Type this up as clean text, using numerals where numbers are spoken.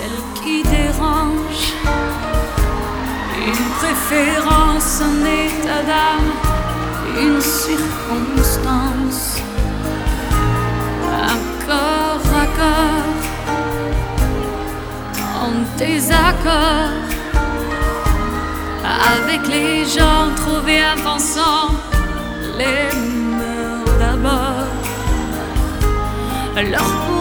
celle qui dérange, une préférence, un état d'âme, une circonstance, un corps à corps en désaccord avec les gens trouvés impensants, les mœurs d'abord, leur